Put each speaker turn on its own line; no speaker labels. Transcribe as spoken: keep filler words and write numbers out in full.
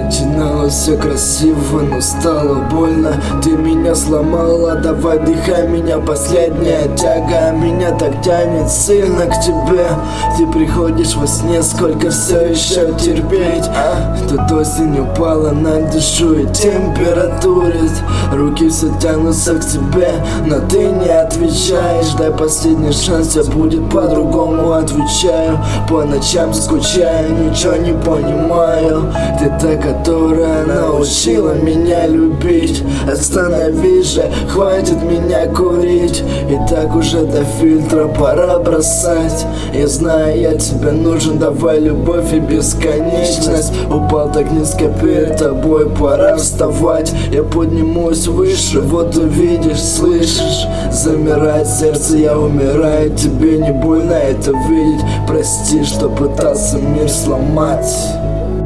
Начиналось все красиво, но стало больно. Ты меня сломала, давай дыхай меня. Последняя тяга, меня так тянет сильно к тебе. Ты приходишь во сне, сколько все еще терпеть. Тут осень упала на душу и температурит. Руки все тянутся к тебе, но ты не отвечаешь. Дай последний шанс, все будет по-другому. Отвечаю, по ночам скучаю, ничего не понимаю. Ты та, которая научила меня любить. Остановись же, хватит меня курить. И так уже до фильтра пора бросать. Я знаю, я тебе нужен, давай любовь и бесконечность. Упал так низко перед тобой, пора вставать. Я поднимусь выше, вот увидишь, слышишь. Замирает сердце, я умираю. Тебе не больно это видеть? Прости, что пытался мир сломать.